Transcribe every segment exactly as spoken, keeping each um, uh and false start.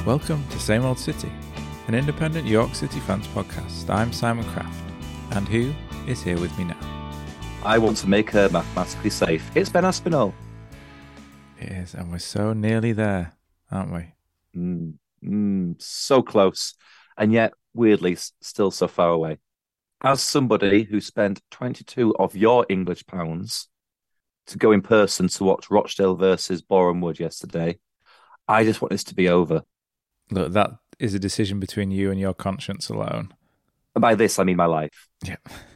Welcome to Same Old City, an independent York City fans podcast. I'm Simon Craft, and who is here with me now? I want to make her mathematically safe. It's Ben Aspinall. It is, and we're so nearly there, aren't we? Mm, mm, so close, and yet, weirdly, still so far away. As somebody who spent twenty-two of your English pounds to go in person to watch Rochdale versus Boreham Wood yesterday, I just want this to be over. Look, that is a decision between you and your conscience alone. And by this, I mean my life. Yeah.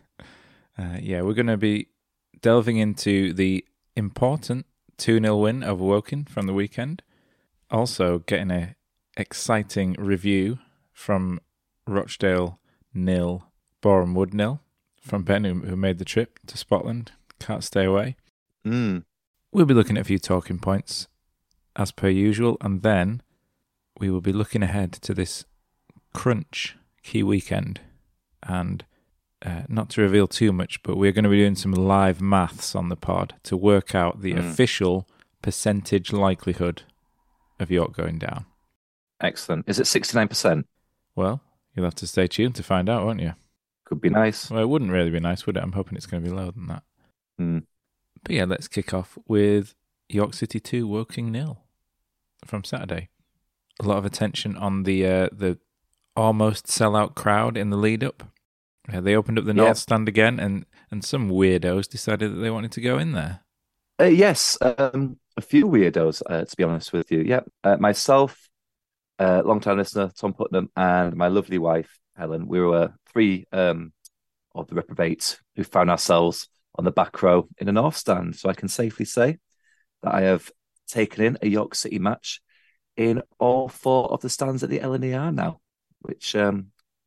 Uh, yeah, we're going to be delving into the important two nil win over Woking from the weekend. Also getting a exciting review from Rochdale nil, Boreham Wood nil, from Ben, who, who made the trip to Scotland. Can't stay away. Mm. We'll be looking at a few talking points, as per usual, and then we will be looking ahead to this crunch key weekend. And uh, not to reveal too much, but we're going to be doing some live maths on the pod to work out the mm. official percentage likelihood of York going down. Excellent. Is it sixty-nine percent? Well, you'll have to stay tuned to find out, won't you? Could be nice. Well, it wouldn't really be nice, would it? I'm hoping it's going to be lower than that. Mm. But yeah, let's kick off with York City two, Woking nil from Saturday. A lot of attention on the uh, the almost sellout crowd in the lead up. Uh, they opened up the North yep. Stand again, and, and some weirdos decided that they wanted to go in there. Uh, yes, um, a few weirdos, uh, to be honest with you. Yep, uh, myself, uh, long-time listener Tom Putnam, and my lovely wife Helen. We were three um, of the reprobates who found ourselves on the back row in the North Stand. So I can safely say that I have taken in a York City match in all four of the stands at the L N E R now, which um,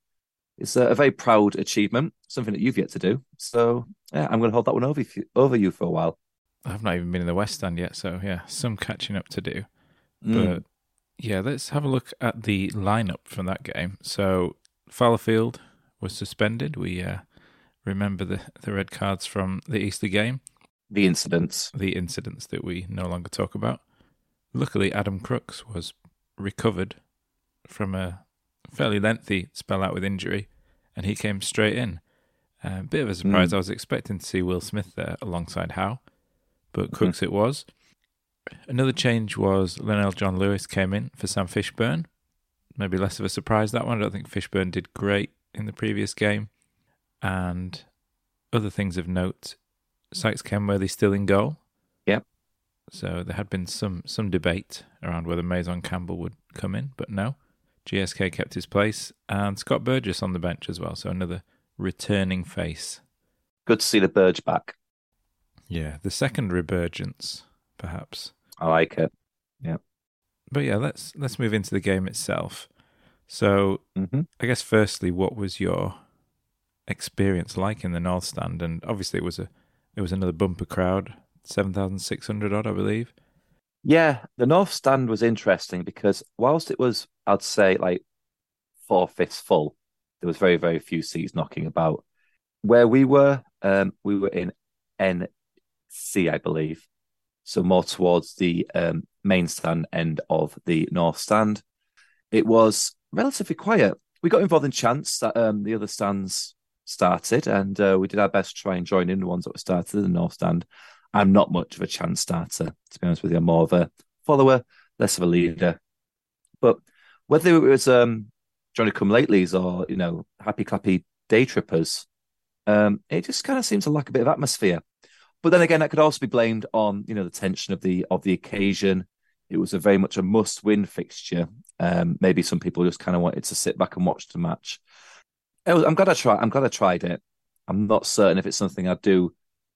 is a, a very proud achievement, something that you've yet to do. So, yeah, I'm going to hold that one over you, over you for a while. I've not even been in the West Stand yet, so, yeah, some catching up to do. Mm. But, yeah, let's have a look at the lineup from that game. So, Fallowfield was suspended. We uh, remember the, the red cards from the Easter game. The incidents. The incidents that we no longer talk about. Luckily, Adam Crooks was recovered from a fairly lengthy spell out with injury, and he came straight in. A uh, bit of a surprise. Mm. I was expecting to see Will Smith there alongside Howe, but Crooks mm-hmm. it was. Another change was Linnell John Lewis came in for Sam Fishburn. Maybe less of a surprise, that one. I don't think Fishburn did great in the previous game. And other things of note, Sykes Kenworthy still in goal. Yep. So there had been some some debate around whether Mason Campbell would come in, but no. G S K kept his place, and Scott Burgess on the bench as well, so another returning face. Good to see the Burge back. Yeah, the second resurgence, perhaps. I like it. Yeah. But yeah, let's let's move into the game itself. So, mm-hmm. I guess firstly, what was your experience like in the North Stand? And obviously, it was a it was another bumper crowd. seven thousand six hundred odd, I believe. Yeah, the North Stand was interesting because whilst it was, I'd say, like four-fifths full, there was very, very few seats knocking about. Where we were, um, we were in N C, I believe, so more towards the um, main stand end of the North Stand. It was relatively quiet. We got involved in chants that um, the other stands started, and uh, we did our best to try and join in the ones that were started in the North Stand. I'm not much of a chant starter, to be honest with you. I'm more of a follower, less of a leader. But whether it was um, Johnny Come Latelys or, you know, happy clappy day trippers, um, it just kind of seems to lack a bit of atmosphere. But then again, that could also be blamed on, you know, the tension of the of the occasion. It was a very much a must-win fixture. Um, maybe some people just kind of wanted to sit back and watch the match. It was, I'm glad I tried. I'm glad I tried it. I'm not certain if it's something I'd do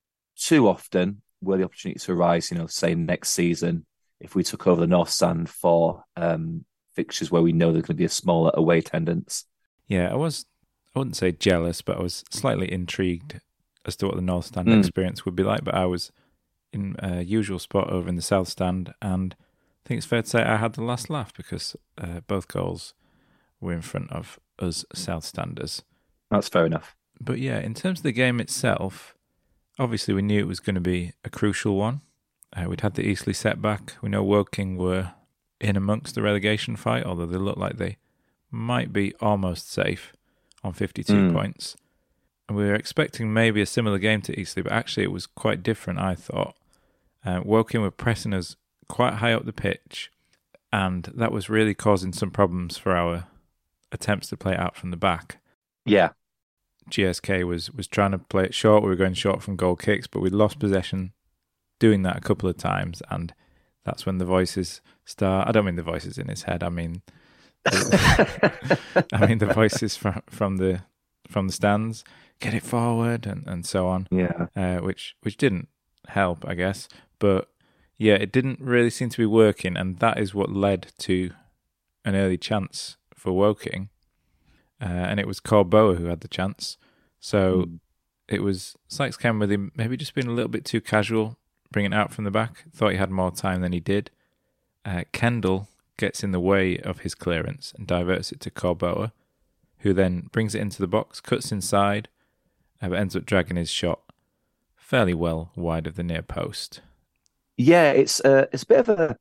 too often. Were the opportunity to arise, you know, say next season, if we took over the North Stand for um, fixtures where we know there's going to be a smaller away attendance. Yeah, I was, I wouldn't say jealous, but I was slightly intrigued as to what the North Stand mm. experience would be like. But I was in a usual spot over in the South Stand, and I think it's fair to say I had the last laugh because uh, both goals were in front of us South Standers. That's fair enough. But yeah, in terms of the game itself, obviously we knew it was going to be a crucial one. Uh, we'd had the Eastleigh setback. We know Woking were in amongst the relegation fight, although they look like they might be almost safe on fifty-two Mm. points. And we were expecting maybe a similar game to Eastleigh, but actually it was quite different, I thought. Uh, Woking were pressing us quite high up the pitch, and that was really causing some problems for our attempts to play it out from the back. Yeah. G S K was, was trying to play it short. We were going short from goal kicks, but we lost possession doing that a couple of times, and that's when the voices start. I don't mean the voices in his head. I mean, the, I mean the voices from from the from the stands. Get it forward, and, and so on. Yeah. Uh, which which didn't help, I guess. But yeah, it didn't really seem to be working, and that is what led to an early chance for Woking. Uh, and it was Corboa who had the chance. So mm. it was Sykes came with him, maybe just being a little bit too casual, bringing it out from the back. Thought he had more time than he did. Uh, Kendall gets in the way of his clearance and diverts it to Corboa, who then brings it into the box, cuts inside, uh, but ends up dragging his shot fairly well wide of the near post. Yeah, it's uh, it's a bit of a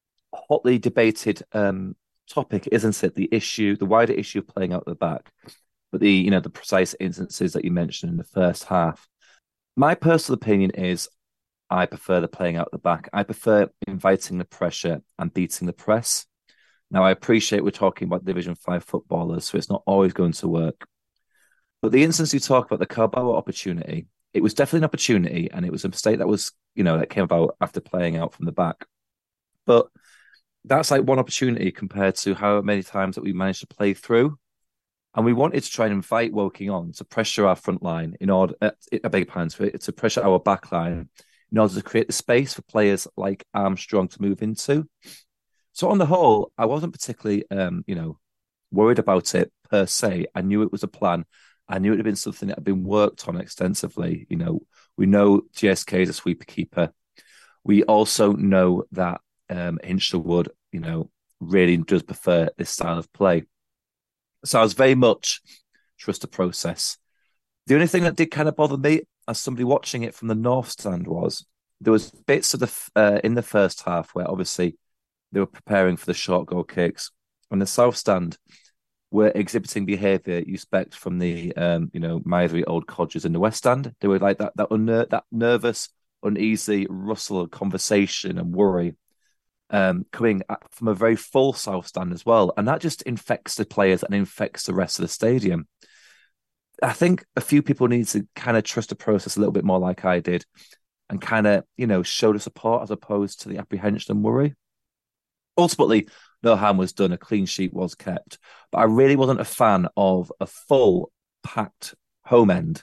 hotly debated um, topic, isn't it? The issue, the wider issue of playing out the back, but the you know the precise instances that you mentioned in the first half. My personal opinion is, I prefer the playing out the back. I prefer inviting the pressure and beating the press. Now, I appreciate we're talking about Division Five footballers, so it's not always going to work. But the instance you talk about, the Corboa opportunity, it was definitely an opportunity, and it was a mistake that was, you know, that came about after playing out from the back. But that's like one opportunity compared to how many times that we managed to play through. And we wanted to try and invite Woking on to pressure our front line in order, uh, I beg your pardon, to pressure our back line in order to create the space for players like Armstrong to move into. So on the whole, I wasn't particularly, um, you know, worried about it per se. I knew it was a plan. I knew it had been something that had been worked on extensively. You know, we know G S K is a sweeper keeper. We also know that um, Hinchelwood, you know, really does prefer this style of play. So I was very much trust the process. The only thing that did kind of bother me as somebody watching it from the north stand was there was bits of the uh, in the first half where obviously they were preparing for the short goal kicks, and the south stand were exhibiting behaviour you expect from the um, you know mithery old codgers in the west stand. They were like that that unner- that nervous, uneasy rustle of conversation and worry um, coming from a very full south stand as well, and that just infects the players and infects the rest of the stadium. I think a few people need to kind of trust the process a little bit more, like I did, and kind of you know show the support as opposed to the apprehension and worry. Ultimately, no harm was done. A clean sheet was kept. But I really wasn't a fan of a full packed home end,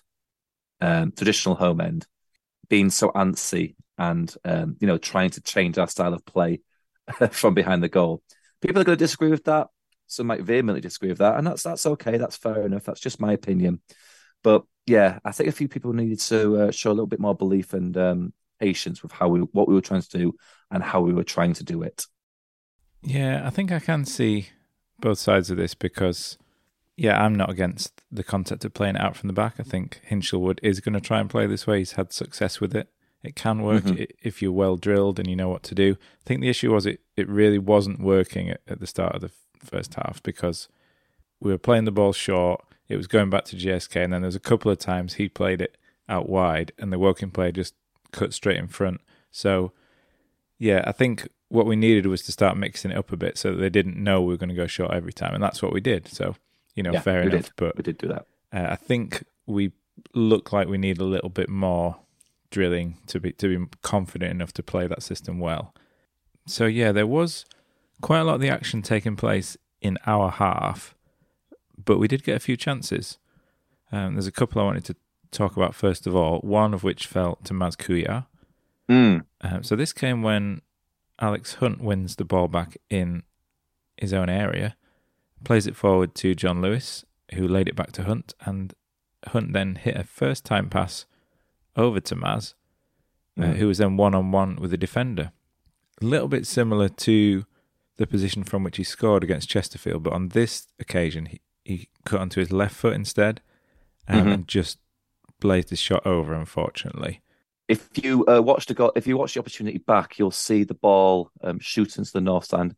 um, traditional home end, being so antsy and, um, you know, trying to change our style of play from behind the goal. People are going to disagree with that. Some might vehemently disagree with that. And that's that's okay. That's fair enough. That's just my opinion. But yeah, I think a few people needed to uh, show a little bit more belief and um, patience with how we what we were trying to do and how we were trying to do it. Yeah, I think I can see both sides of this because, yeah, I'm not against the concept of playing it out from the back. I think Hinchelwood is going to try and play this way. He's had success with it. It can work mm-hmm. if you're well drilled and you know what to do. I think the issue was it, it really wasn't working at, at the start of the first half because we were playing the ball short. It was going back to G S K, and then there was a couple of times he played it out wide and the Woking player just cut straight in front. So, yeah, I think what we needed was to start mixing it up a bit so that they didn't know we were going to go short every time. And that's what we did. So, you know, yeah, fair enough. Did. But we did do that. Uh, I think we look like we need a little bit more drilling to be to be confident enough to play that system well. So, yeah, there was quite a lot of the action taking place in our half, but we did get a few chances. Um, there's a couple I wanted to talk about first of all, one of which fell to Maz Kouya. Mm. Um, so this came when Alex Hunt wins the ball back in his own area, plays it forward to John Lewis, who laid it back to Hunt, and Hunt then hit a first-time pass over to Maz, mm. uh, who was then one-on-one with the defender. A little bit similar to the position from which he scored against Chesterfield, but on this occasion, he, he cut onto his left foot instead um, mm-hmm. and just blazed his shot over, unfortunately. If you uh, watch the go- if you watch the opportunity back, you'll see the ball um, shoot into the north stand,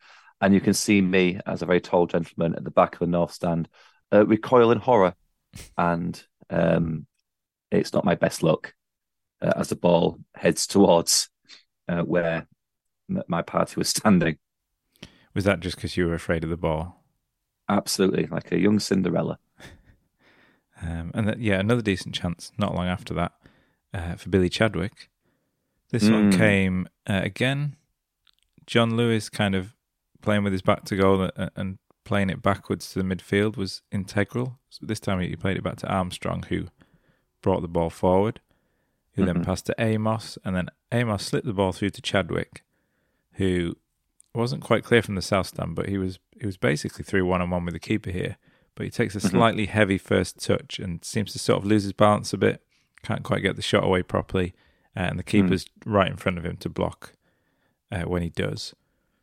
and you can see me as a very tall gentleman at the back of the north stand, uh, recoil in horror, and um, it's not my best look uh, as the ball heads towards uh, where m- my party was standing. Was that just because you were afraid of the ball? Absolutely, like a young Cinderella. Um, and that, yeah, another decent chance not long after that uh, for Billy Chadwick. This Mm. one came uh, again. John Lewis kind of playing with his back to goal and, and playing it backwards to the midfield was integral. So this time he played it back to Armstrong, who brought the ball forward, who Mm-hmm. then passed to Amos, and then Amos slipped the ball through to Chadwick, who wasn't quite clear from the south stand, but he was he was basically through one on one with the keeper here. But he takes a Mhm. slightly heavy first touch and seems to sort of lose his balance a bit. Can't quite get the shot away properly, uh, and the keeper's right in front of him to block uh, when he does.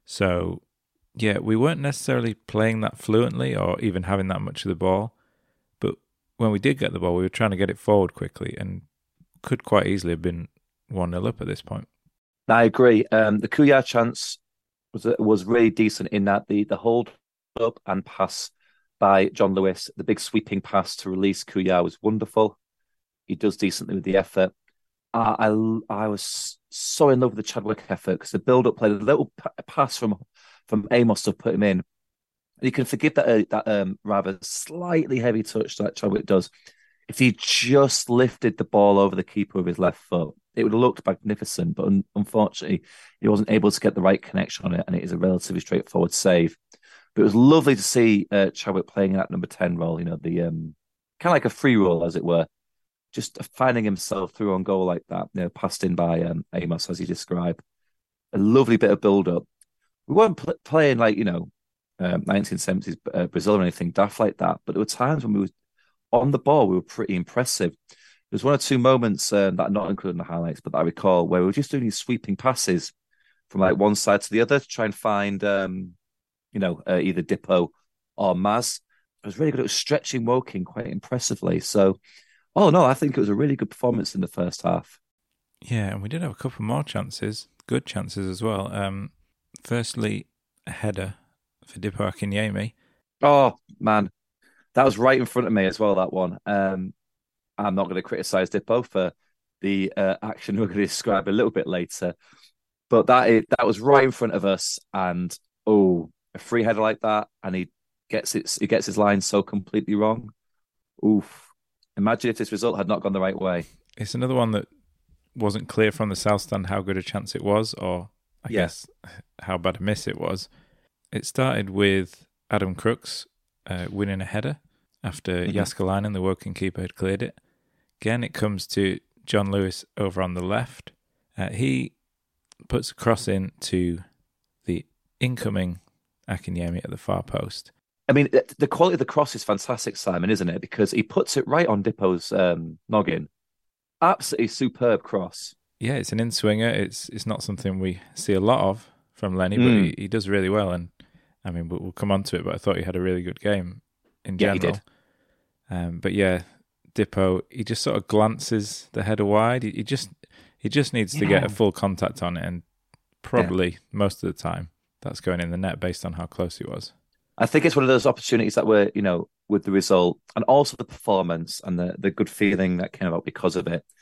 So, yeah, we weren't necessarily playing that fluently or even having that much of the ball. But when we did get the ball, we were trying to get it forward quickly and could quite easily have been one nil up at this point. I agree. Um, the Kuyar chance was was really decent in that the the hold up and pass by John Lewis, the big sweeping pass to release Kuyar was wonderful. He does decently with the effort. I I, I was so in love with the Chadwick effort because the build up played a little p- pass from from Amos to put him in. You can forgive that uh, that um, rather slightly heavy touch that Chadwick does. If he just lifted the ball over the keeper with his left foot, it would have looked magnificent. But un- unfortunately, he wasn't able to get the right connection on it, and it is a relatively straightforward save. But it was lovely to see uh, Chadwick playing that number ten role. You know, the um, kind of like a free role, as it were, just finding himself through on goal like that. You know, passed in by um, Amos, as you described. A lovely bit of build up. We weren't pl- playing like you know um, nineteen seventies uh, Brazil or anything daft like that. But there were times when we were on the ball, we were pretty impressive. There's one or two moments um, that are not included in the highlights, but that I recall where we were just doing these sweeping passes from like one side to the other to try and find, um, you know, uh, either Dippo or Maz. It was really good. It was stretching Woking quite impressively. So, oh no, I think it was a really good performance in the first half. Yeah, and we did have a couple more chances, good chances as well. Um, firstly, a header for Dipo Akinyemi. Oh man, that was right in front of me as well. That one. Um, I'm not going to criticize Dippo for the uh, action we're going to describe a little bit later, but that is, that was right in front of us, and oh, a free header like that, and he gets it. He gets his line so completely wrong. Oof! Imagine if this result had not gone the right way. It's another one that wasn't clear from the south stand how good a chance it was, or I Yeah. guess how bad a miss it was. It started with Adam Crooks uh, winning a header after Mhm. Jaskalainen, the Woking keeper, had cleared it. Again, it comes to John Lewis over on the left. Uh, he puts a cross in to the incoming Akinyemi at the far post. I mean, the- the quality of the cross is fantastic, Simon, isn't it? Because he puts it right on Dippo's um, noggin. Absolutely superb cross. Yeah, it's an in-swinger. It's it's not something we see a lot of from Lenny, but Mm. he, he does really well. And I mean, we'll, we'll come on to it, but I thought he had a really good game in Yeah, general. he did. Um, but yeah, Dippo, he just sort of glances the header wide. He, he just he just needs to get Yeah. a full contact on it, and probably most of the time that's going in the net based on how close he was. I think it's one of those opportunities that were, you know, with the result and also the performance and the, the good feeling that came about because of it.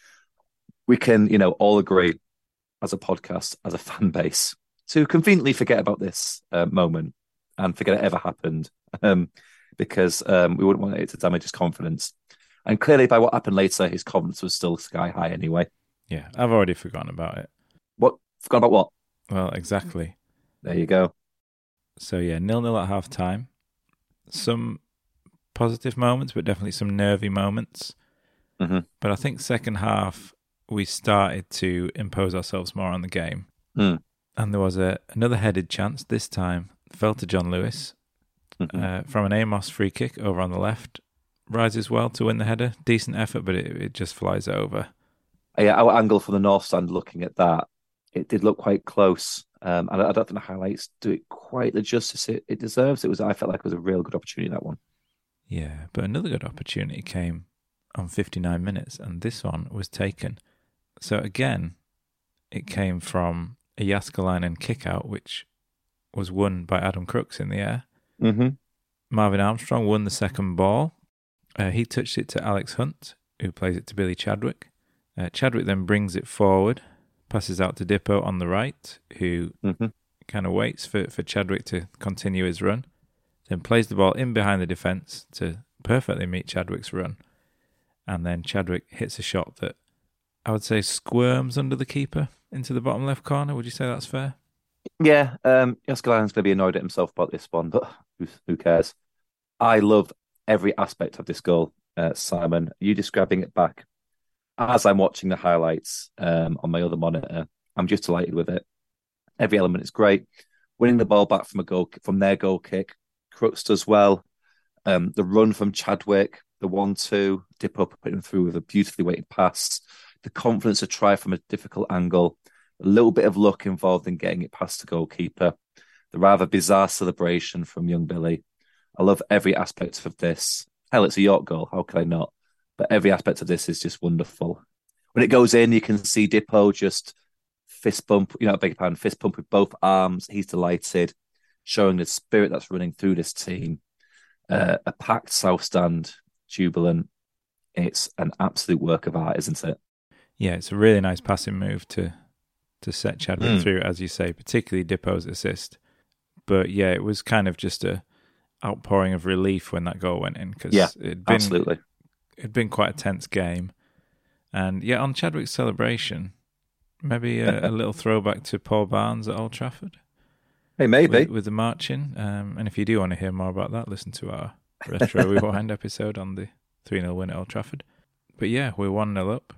We can, you know, all agree as a podcast, as a fan base, to conveniently forget about this uh, moment and forget it ever happened um, because um, we wouldn't want it to damage his confidence. And clearly, by what happened later, his confidence was still sky high anyway. Yeah, I've already forgotten about it. What? Forgot about what? Well, exactly. There you go. So yeah, nil-nil at half time. Some positive moments, but definitely some nervy moments. Mhm. But I think second half we started to impose ourselves more on the game. Mm. And there was a another headed chance. This time fell to John Lewis Mhm. uh, from an Amos free kick over on the left. Rises well to win the header. Decent effort, but it, it just flies over. Yeah, our angle from the north stand looking at that, it did look quite close. Um, and I, I don't think the highlights do it quite the justice it, it deserves. It was, I felt like it was a real good opportunity, that one. Yeah, but another good opportunity came on fifty-nine minutes, and this one was taken. So again, it came from a Jaskalainen kick out, which was won by Adam Crooks in the air. Mm-hmm. Marvin Armstrong won the second ball. Uh, he touched it to Alex Hunt, who plays it to Billy Chadwick. Uh, Chadwick then brings it forward, passes out to Dippo on the right, who Mm-hmm. kind of waits for, for Chadwick to continue his run, then plays the ball in behind the defence to perfectly meet Chadwick's run. And then Chadwick hits a shot that I would say squirms under the keeper into the bottom left corner. Would you say that's fair? Yeah, um, Joskeláinen's going to be annoyed at himself about this one, but who, who cares? I love every aspect of this goal, uh, Simon. You describing it back as I'm watching the highlights um, on my other monitor. I'm just delighted with it. Every element is great. Winning the ball back from a goal from their goal kick, Crooks does well. Um, the run from Chadwick, the one-two, dip up, put him through with a beautifully weighted pass. The confidence to try from a difficult angle. A little bit of luck involved in getting it past the goalkeeper. The rather bizarre celebration from young Billy. I love every aspect of this. Hell, it's a York goal. How could I not? But every aspect of this is just wonderful. When it goes in, you can see Dippo just fist bump, you know, I beg your pardon, fist pump with both arms. He's delighted, showing the spirit that's running through this team. Uh, a packed South Stand, jubilant. It's an absolute work of art, isn't it? Yeah, it's a really nice passing move to to set Chadwick mm. through, as you say, particularly Dippo's assist. But yeah, it was kind of just a outpouring of relief when that goal went in, because yeah, it'd been, absolutely. it'd been quite a tense game. And yeah, on Chadwick's celebration, maybe a, a little throwback to Paul Barnes at Old Trafford. Hey, maybe. With, with the marching. Um, and if you do want to hear more about that, listen to our Retro Rewind episode on the three nil win at Old Trafford. But yeah, we're one nil up.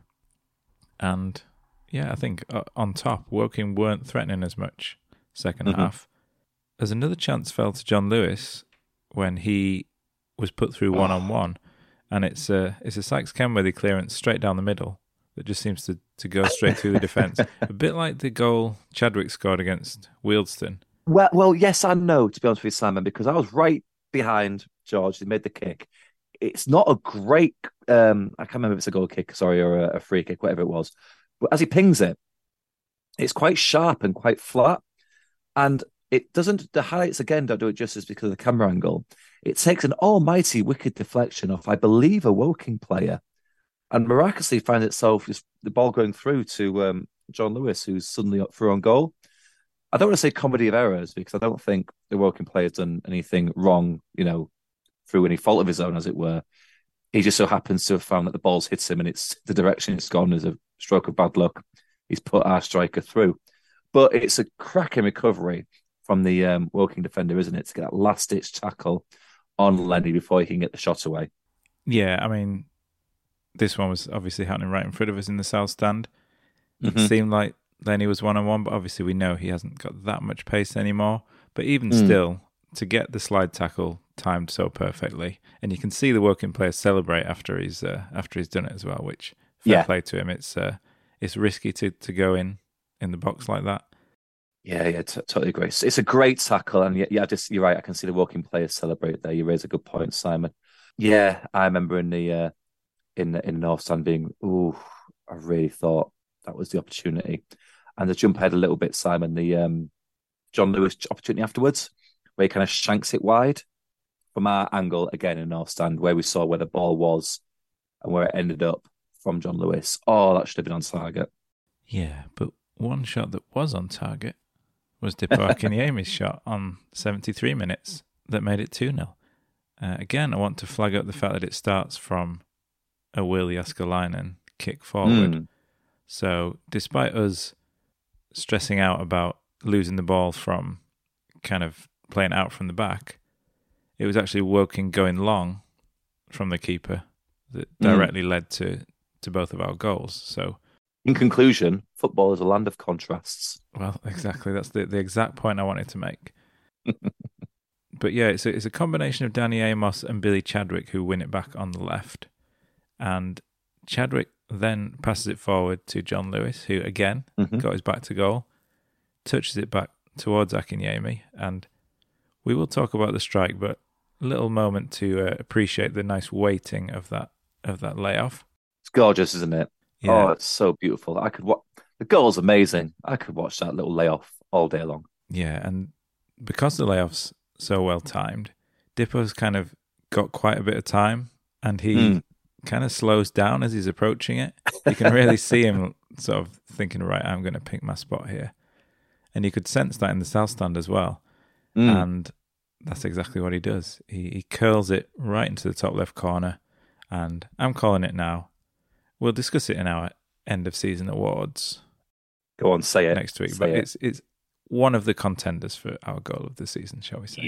And yeah, I think uh, on top, Woking weren't threatening as much second mm-hmm. half. As another chance fell to John Lewis when he was put through one on one, and it's a it's a Sykes Kenworthy clearance straight down the middle that just seems to, to go straight through the defence. A bit like the goal Chadwick scored against Wealdstone. Well, well, yes and no, to be honest with you, Simon, because I was right behind George. He made the kick. It's not a great, um, I can't remember if it's a goal kick, sorry, or a, a free kick, whatever it was. But as he pings it, it's quite sharp and quite flat. And it doesn't, the highlights again don't do it justice because of the camera angle. It takes an almighty wicked deflection off, I believe, a Woking player, and miraculously finds itself just the ball going through to um, John Lewis, who's suddenly up through on goal. I don't want to say comedy of errors because I don't think the Woking player's done anything wrong, you know, through any fault of his own, as it were. He just so happens to have found that the ball's hits him and it's the direction it's gone is a stroke of bad luck. He's put our striker through. But it's a cracking recovery from the um, Woking defender, isn't it, to get that last-ditch tackle on Lenny before he can get the shot away. Yeah, I mean, this one was obviously happening right in front of us in the South Stand. It mm-hmm. seemed like Lenny was one-on-one, but obviously we know he hasn't got that much pace anymore. But even mm. still, to get the slide tackle timed so perfectly, and you can see the Woking player celebrate after he's uh, after he's done it as well, which fair yeah. play to him. It's uh, it's risky to, to go in in the box like that. Yeah, yeah, t- totally agree. It's, it's a great tackle, and yeah, yeah, just you're right. I can see the Woking players celebrate there. You raise a good point, Simon. Yeah, I remember in the uh, in in North Stand being, ooh, I really thought that was the opportunity. And to jump ahead a little bit, Simon, the um, John Lewis opportunity afterwards, where he kind of shanks it wide from our angle again in North Stand, where we saw where the ball was and where it ended up from John Lewis. Oh, that should have been on target. Yeah, but one shot that was on target was Dippo Akinyemi's shot on seventy-three minutes that made it two nil. Uh, again, I want to flag up the fact that it starts from a Will Joskeláinen kick forward. Mm. So despite us stressing out about losing the ball from kind of playing out from the back, it was actually Woking going long from the keeper that directly mm. led to, to both of our goals. So, in conclusion, football is a land of contrasts. Well, exactly. That's the, the exact point I wanted to make. But yeah, it's a, it's a combination of Danny Amos and Billy Chadwick who win it back on the left. And Chadwick then passes it forward to John Lewis, who again mm-hmm. got his back to goal, touches it back towards Akinyemi, and we will talk about the strike, but a little moment to uh, appreciate the nice weighting of that of that layoff. It's gorgeous, isn't it? Yeah. Oh, it's so beautiful. I could watch the goal's amazing. I could watch that little layoff all day long. Yeah, and because the layoff's so well timed, Dippo's kind of got quite a bit of time, and he mm. kind of slows down as he's approaching it. You can really see him sort of thinking, right, I'm going to pick my spot here. And you could sense that in the South Stand as well. Mm. And that's exactly what he does. He, he curls it right into the top left corner, and I'm calling it now. We'll discuss it in our end of season awards. Go on, say it next week. Say but it. it's it's one of the contenders for our goal of the season, shall we say?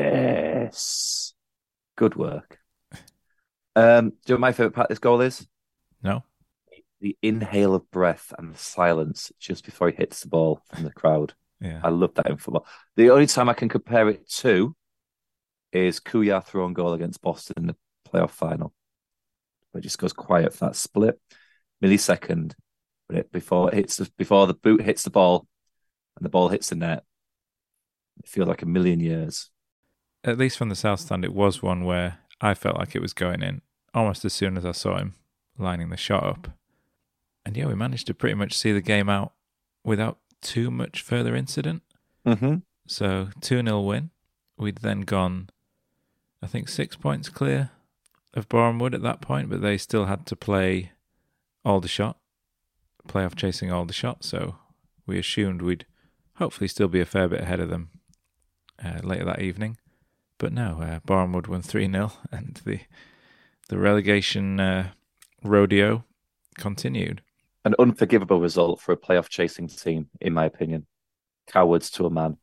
Yes, good work. Um, do you know what my favorite part of this goal is? No. The inhale of breath and the silence just before he hits the ball from the crowd. Yeah, I love that in football. The only time I can compare it to is Kuya throwing goal against Boston in the playoff final. It just goes quiet for that split millisecond, but it, before it hits the, before the boot hits the ball and the ball hits the net, it feels like a million years. At least from the South Stand, it was one where I felt like it was going in almost as soon as I saw him lining the shot up. And yeah, we managed to pretty much see the game out without too much further incident. Mm-hmm. So two nil win. We'd then gone, I think, six points clear of Boreham Wood at that point, but they still had to play Aldershot, playoff chasing Aldershot, so we assumed we'd hopefully still be a fair bit ahead of them uh, later that evening. But no, uh, Boreham Wood won three nil, and the the relegation uh, rodeo continued. An unforgivable result for a playoff chasing team, in my opinion. Cowards to a man.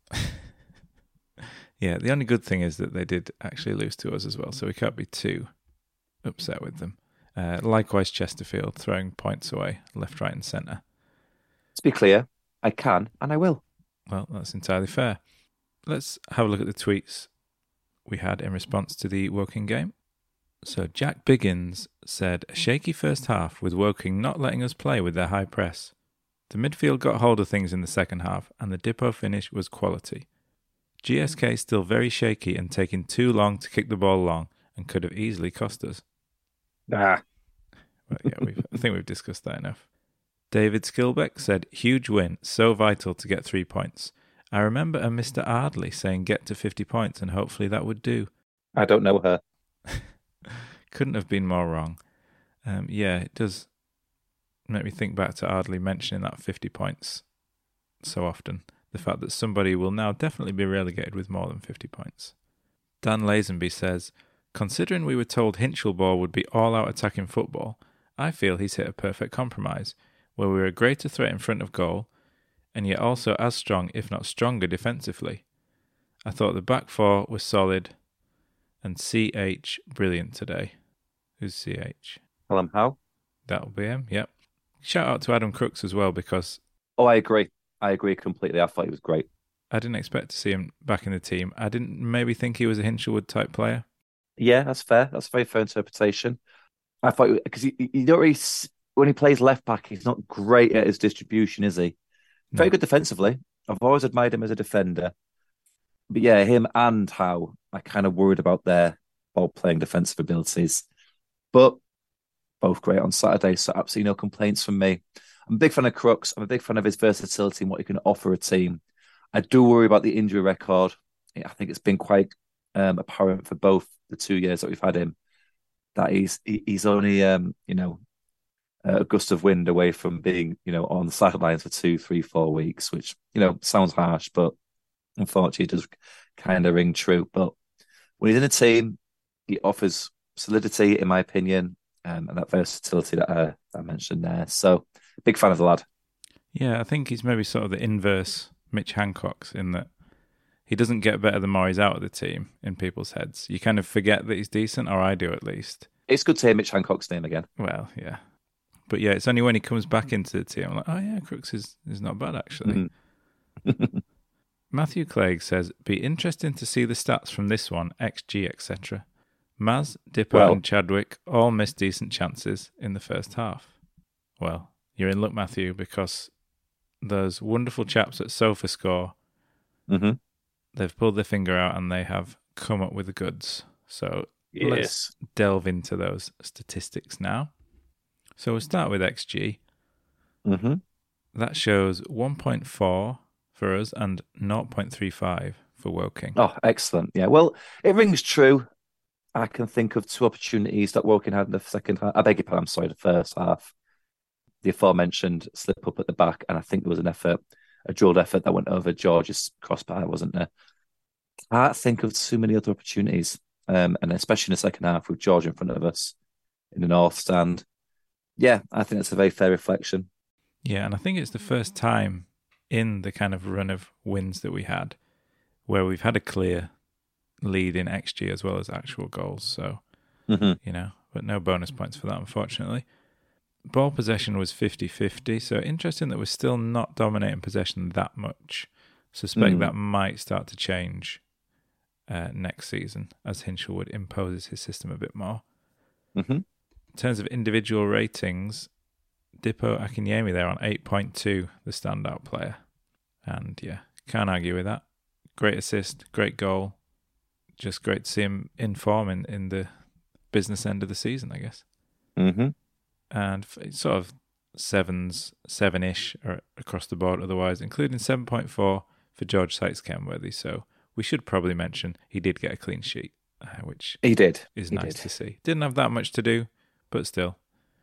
Yeah, the only good thing is that they did actually lose to us as well, so we can't be too upset with them. Uh, likewise, Chesterfield throwing points away, left, right, and centre. To be clear, I can and I will. Well, that's entirely fair. Let's have a look at the tweets we had in response to the Woking game. So Jack Biggins said, a shaky first half with Woking not letting us play with their high press. The midfield got hold of things in the second half, and the Dippo finish was quality. G S K still very shaky and taking too long to kick the ball long, and could have easily cost us. Ah. Well, yeah, we've, I think we've discussed that enough. David Skilbeck said, huge win, so vital to get three points. I remember a Mister Ardley saying get to fifty points and hopefully that would do. I don't know her. Couldn't have been more wrong. Um, yeah, it does make me think back to Ardley mentioning that fifty points so often. The fact that somebody will now definitely be relegated with more than fifty points. Dan Lazenby says, considering we were told Hinchelball would be all-out attacking football, I feel he's hit a perfect compromise, where we were a greater threat in front of goal, and yet also as strong, if not stronger, defensively. I thought the back four was solid, and C H brilliant today. Who's C H? Callum Howe? That'll be him, yep. Shout out to Adam Crooks as well, because... Oh, I agree. I agree completely. I thought he was great. I didn't expect to see him back in the team. I didn't maybe think he was a Hinchelwood type player. Yeah, that's fair. That's a very fair interpretation. I thought, because you, you don't really, when he plays left back, he's not great at his distribution, is he? Very no. good defensively. I've always admired him as a defender. But yeah, him and Howe, I kind of worried about their ball playing defensive abilities. But both great on Saturday, so absolutely no complaints from me. I'm a big fan of Crooks. I'm a big fan of his versatility and what he can offer a team. I do worry about the injury record. I think it's been quite um, apparent for both the two years that we've had him that he's he, he's only um, you know a gust of wind away from being you know on the sidelines for two, three, four weeks, which you know sounds harsh, but unfortunately it does kind of ring true. But when he's in a team, he offers solidity, in my opinion, um, and that versatility that I, I mentioned there. So, big fan of the lad. Yeah, I think he's maybe sort of the inverse Mitch Hancock's in that he doesn't get better the more he's out of the team in people's heads. You kind of forget that he's decent, or I do at least. It's good to hear Mitch Hancock's name again. Well, yeah. But yeah, it's only when he comes back into the team, I'm like, oh yeah, Crooks is, is not bad, actually. Mm-hmm. Matthew Clegg says, be interesting to see the stats from this one, X G, et cetera. Maz, Dipper well, and Chadwick all missed decent chances in the first half. Well, you're in luck, Matthew, because those wonderful chaps at SofaScore, mm-hmm. they've pulled their finger out and they have come up with the goods. So yes. Let's delve into those statistics now. So we'll start with X G. Mm-hmm. That shows one point four for us and zero point three five for Woking. Oh, excellent. Yeah, well, it rings true. I can think of two opportunities that Woking had in the second half. I beg your pardon, I'm sorry, the first half. The aforementioned slip up at the back, and I think there was an effort, a drilled effort that went over George's crossbar, wasn't there? I can't think of too many other opportunities, um, and especially in the second half with George in front of us in the north stand. Yeah, I think that's a very fair reflection. Yeah, and I think it's the first time in the kind of run of wins that we had where we've had a clear lead in X G as well as actual goals. So, mm-hmm. you know, but no bonus points for that, unfortunately. Ball possession was fifty-fifty, so interesting that we're still not dominating possession that much. Suspect mm. that might start to change uh, next season as Hinshelwood imposes his system a bit more. Mm-hmm. In terms of individual ratings, Dipo Akinyemi there on eight point two, the standout player. And yeah, can't argue with that. Great assist, great goal. Just great to see him in form in, in the business end of the season, I guess. Mm-hmm. And sort of sevens, seven-ish across the board otherwise, including seven point four for George Sykes-Kenworthy. So we should probably mention he did get a clean sheet, uh, which he did. is he nice did. to see. Didn't have that much to do, but still,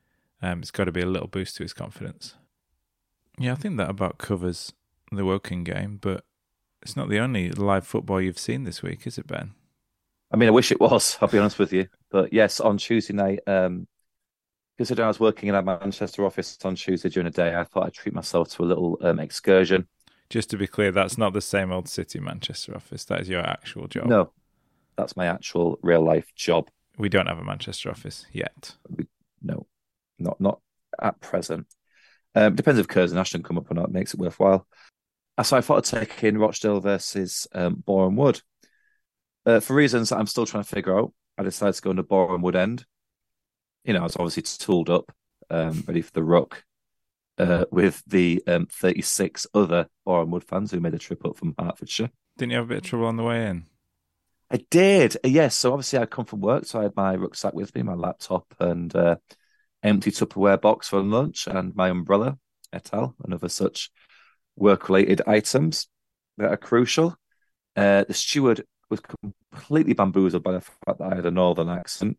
um, it's got to be a little boost to his confidence. Yeah, I think that about covers the Woking game, but it's not the only live football you've seen this week, is it, Ben? I mean, I wish it was, I'll be honest with you. But yes, on Tuesday night, um, considering I was working in our Manchester office on Tuesday during the day, I thought I'd treat myself to a little um, excursion. Just to be clear, that's not the same old City Manchester office. That is your actual job. No, that's my actual real life job. We don't have a Manchester office yet. We, no, not not at present. Um, depends if Curzon Ashton come up or not. It makes it worthwhile. So I thought I'd take in Rochdale versus um, Boreham Wood. Uh, for reasons that I'm still trying to figure out, I decided to go into Boreham Wood end. You know, I was obviously tooled up, um, ready for the ruck, uh, with the um, thirty-six other Boreham Wood fans who made a trip up from Hertfordshire. Didn't you have a bit of trouble on the way in? I did, yes. So obviously I'd come from work, so I had my rucksack with me, my laptop, and uh, empty Tupperware box for lunch, and my umbrella, et al., and other such work-related items that are crucial. Uh, the steward was completely bamboozled by the fact that I had a northern accent.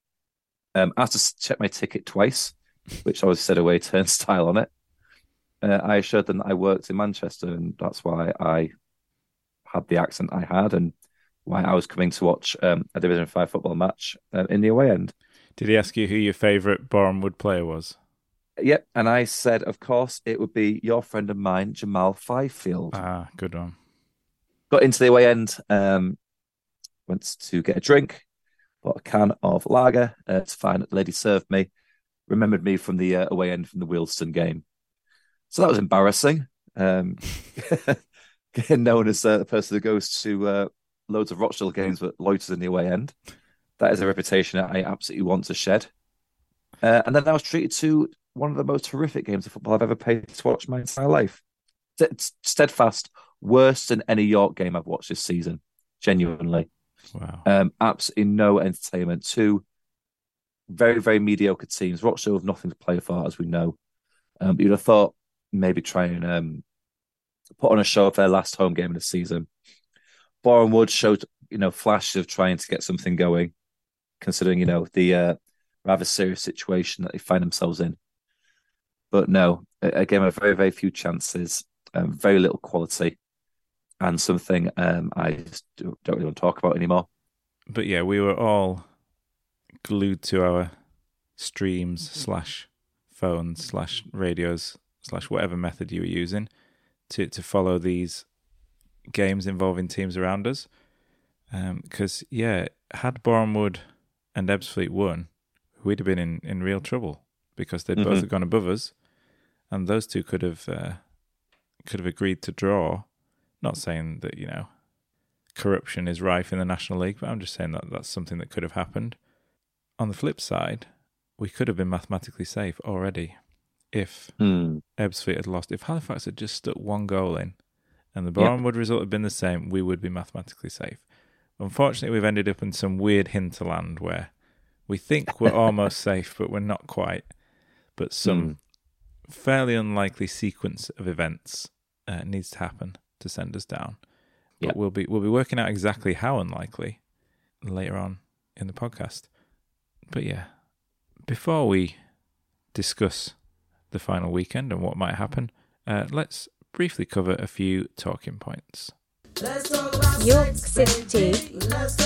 Um, I had to check my ticket twice, which always said away turnstile on it. Uh, I assured them that I worked in Manchester, and that's why I had the accent I had, and why I was coming to watch um, a Division Five football match uh, in the away end. Did he ask you who your favourite Boreham Wood player was? Yep, and I said, of course, it would be your friend of mine, Jamal Fifield. Ah, good one. Got into the away end, um, went to get a drink, bought a can of lager uh, to find that the lady served me, remembered me from the uh, away end from the Wealdstone game. So that was embarrassing. Um, getting known as uh, the person who goes to uh, loads of Rochdale games but loiters in the away end. That is a reputation that I absolutely want to shed. Uh, and then I was treated to one of the most horrific games of football I've ever paid to watch in my entire life. It's steadfast, worse than any York game I've watched this season. Genuinely. Wow. Um, absolutely no entertainment. Two very, very mediocre teams. Rochdale have nothing to play for, as we know. Um, you'd have thought maybe try and um, put on a show for their last home game of the season. Boreham Wood showed, you know, flashes of trying to get something going, considering, you know, the uh, rather serious situation that they find themselves in. But no, again, a very, very few chances, um, very little quality, and something um, I just don't really want to talk about anymore. But yeah, we were all glued to our streams slash phones slash radios slash whatever method you were using to, to follow these games involving teams around us. Because, um, yeah, had Boreham Wood and Ebbsfleet won, we'd have been in, in real trouble because they'd mm-hmm. both have gone above us, and those two could have uh, could have agreed to draw. Not saying that, you know, corruption is rife in the National League, but I'm just saying that that's something that could have happened. On the flip side, we could have been mathematically safe already if mm. Ebbsfleet had lost. If Halifax had just stuck one goal in and the Boreham Wood yep. result had been the same, we would be mathematically safe. Unfortunately, we've ended up in some weird hinterland where we think we're almost safe, but we're not quite. But some mm. fairly unlikely sequence of events uh, needs to happen to send us down. but Yeah. we'll be we'll be working out exactly how unlikely later on in the podcast. But yeah, before we discuss the final weekend and what might happen, uh, let's briefly cover a few talking points. York City.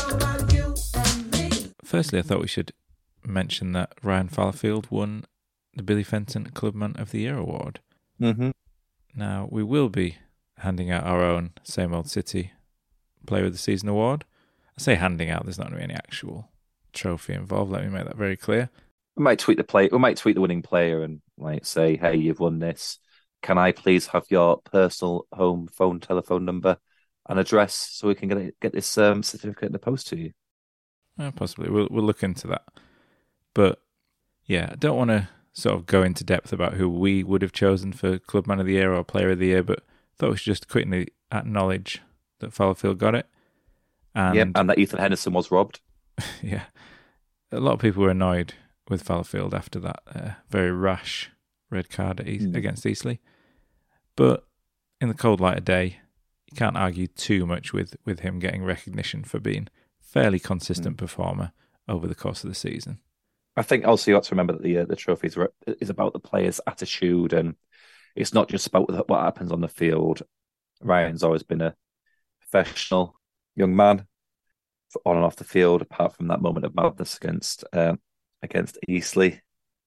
Firstly, I thought we should mention that Ryan Fallowfield won the Billy Fenton Clubman of the Year award. Mm-hmm. Now, we will be handing out our own Same Old City Player of the Season award. I say handing out, there's not really any actual trophy involved. Let me make that very clear. We might tweet the play. We might tweet the winning player and like say, "Hey, you've won this. Can I please have your personal home phone telephone number and address so we can get it, get this um, certificate in the post to you?" Uh, possibly. We'll we'll look into that. But yeah, I don't want to sort of go into depth about who we would have chosen for Clubman of the Year or Player of the Year, but I thought we should just quickly acknowledge that Fallowfield got it. And Yep, and that Ethan Henderson was robbed. yeah, a lot of people were annoyed with Fallowfield after that uh, very rash red card at East, Mm. against Eastleigh. But in the cold light of day, you can't argue too much with, with him getting recognition for being fairly consistent Mm. performer over the course of the season. I think also you have to remember that the uh, the trophy is, re- is about the player's attitude, and it's not just about what happens on the field. Ryan's always been a professional young man on and off the field, apart from that moment of madness against um, against Eastleigh.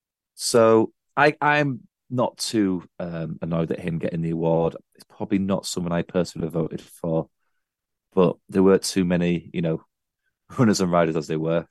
So I I'm not too um, annoyed at him getting the award. It's probably not someone I personally voted for, but there were too many, you know, runners and riders as they were.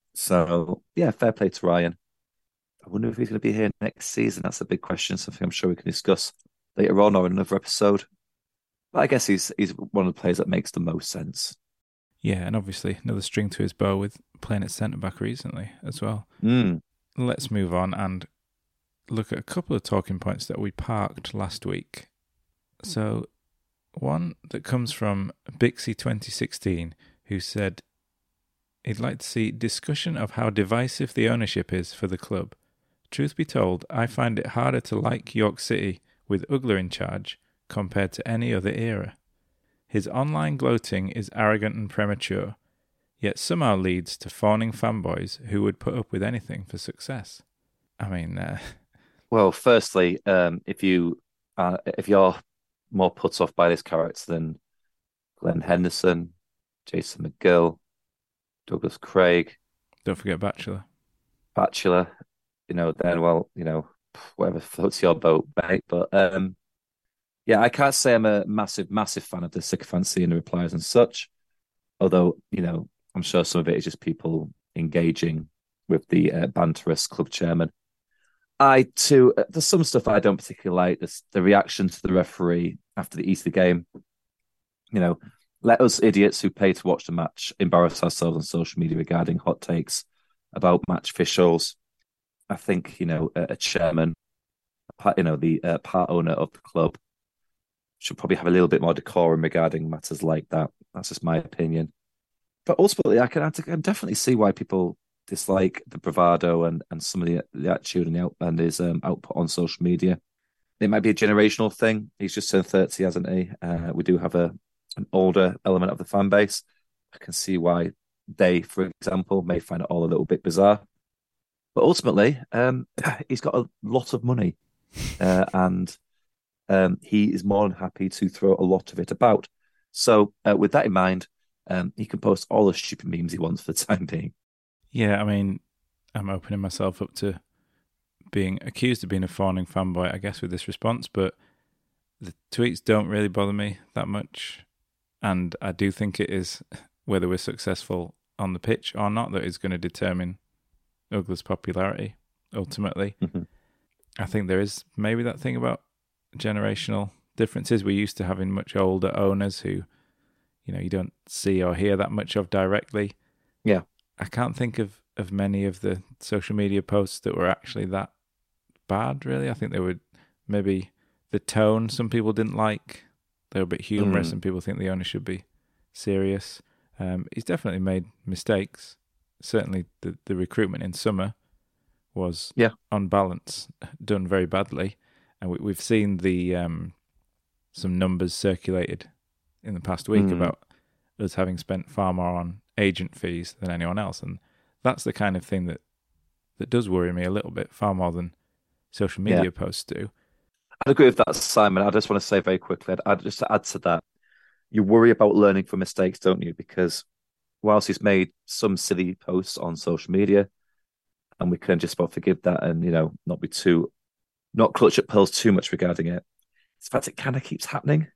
So yeah, fair play to Ryan. I wonder if he's going to be here next season. That's a big question. Something I'm sure we can discuss later on or in another episode. But I guess he's he's one of the players that makes the most sense. Yeah, and obviously another string to his bow with playing at centre-back recently as well. Mm. Let's move on and look at a couple of talking points that we parked last week. So, one that comes from Bixie twenty sixteen, who said he'd like to see discussion of how divisive the ownership is for the club. Truth be told, I find it harder to like York City with Ugler in charge compared to any other era. His online gloating is arrogant and premature, yet somehow leads to fawning fanboys who would put up with anything for success. I mean, uh, Well, firstly, um, if you uh, if you're more put off by this character than Glenn Henderson, Jason McGill, Douglas Craig, don't forget Bachelor. Bachelor, you know, then well, you know, whatever floats your boat, mate. But um, yeah, I can't say I'm a massive, massive fan of the sycophancy and the replies and such. Although, you know, I'm sure some of it is just people engaging with the uh, banterous club chairman. I too, uh, there's some stuff I don't particularly like. There's the reaction to the referee after the Easter game. You know, let us idiots who pay to watch the match embarrass ourselves on social media regarding hot takes about match officials. I think, you know, a, a chairman, you know, the uh, part owner of the club should probably have a little bit more decorum regarding matters like that. That's just my opinion. But ultimately, I can, I can definitely see why people dislike the bravado and, and some of the, the attitude and the out, and his um, output on social media. It might be a generational thing. He's just turned thirty, hasn't he? Uh, we do have a an older element of the fan base. I can see why they, for example, may find it all a little bit bizarre. But ultimately, um, he's got a lot of money, uh, and um, he is more than happy to throw a lot of it about. So, uh, with that in mind, um, he can post all the stupid memes he wants for the time being. Yeah, I mean, I'm opening myself up to being accused of being a fawning fanboy, I guess, with this response, but the tweets don't really bother me that much. And I do think it is whether we're successful on the pitch or not that is going to determine Ugler's popularity, ultimately. Mm-hmm. I think there is maybe that thing about generational differences. We're used to having much older owners who, you know, you don't see or hear that much of directly. Yeah. I can't think of, of many of the social media posts that were actually that bad, really. I think they were maybe the tone some people didn't like. They were a bit humorous, Mm. and people think the owner should be serious. Um, he's definitely made mistakes. Certainly the, the recruitment in summer was, yeah. on balance, done very badly. And we, we've seen the um, some numbers circulated in the past week Mm. about us having spent far more on agent fees than anyone else. And that's the kind of thing that, that does worry me a little bit, far more than social media Yeah. posts do. I'd agree with that, Simon. I just want to say very quickly, I'd, I'd just to add to that, you worry about learning from mistakes, don't you? Because whilst he's made some silly posts on social media, and we can just about forgive that and, you know, not be too, not clutch at pearls too much regarding it. It's the fact it kind of keeps happening.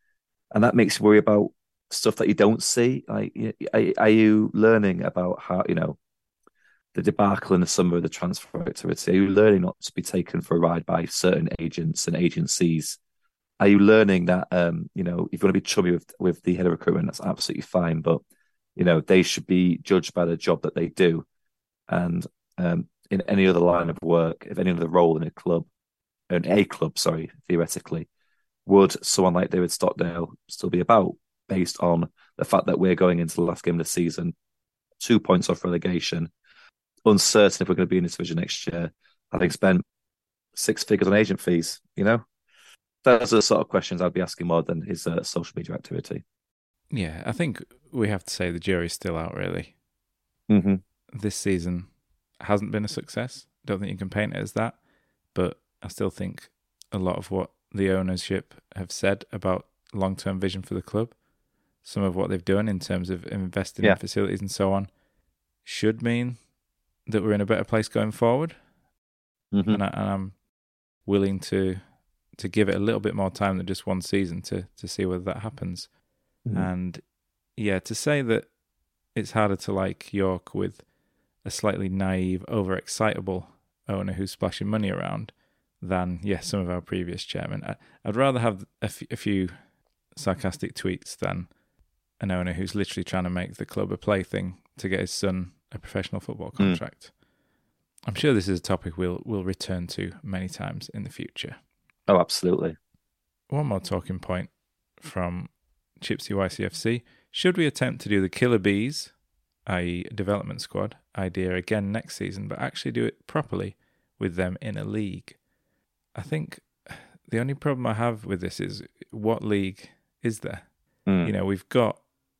And that makes you worry about stuff that you don't see. Like, are, are you learning about how, you know, the debacle in the summer of the transfer activity? Are you learning not to be taken for a ride by certain agents and agencies? Are you learning that, um, you know, if you want to be chummy with, with the head of recruitment, that's absolutely fine. But, you know, they should be judged by the job that they do. And um, in any other line of work, if any other role in a club, in a club, sorry, theoretically, would someone like David Stockdale still be about based on the fact that we're going into the last game of the season, two points off relegation, uncertain if we're going to be in this division next year, having spent six figures on agent fees, you know? Those are the sort of questions I'd be asking more than his uh, social media activity. Yeah, I think we have to say the jury's still out, really. Mm-hmm. This season hasn't been a success. Don't think you can paint it as that. But I still think a lot of what the ownership have said about long-term vision for the club, some of what they've done in terms of investing Yeah. in facilities and so on, should mean that we're in a better place going forward. Mm-hmm. And, I, and I'm willing to to give it a little bit more time than just one season to to see whether that happens. Mm-hmm. And yeah, to say that it's harder to like York with a slightly naive, overexcitable owner who's splashing money around than, yes, yeah, some of our previous chairmen. I, I'd rather have a, f- a few sarcastic tweets than an owner who's literally trying to make the club a plaything to get his son a professional football contract. Mm. I'm sure this is a topic we'll we'll return to many times in the future. Oh, absolutely. One more talking point from Chipsy Y C F C. Should we attempt to do the Killer Bees, that is development squad, idea again next season, but actually do it properly with them in a league? I think the only problem I have with this is what league is there? Mm. You know, we've got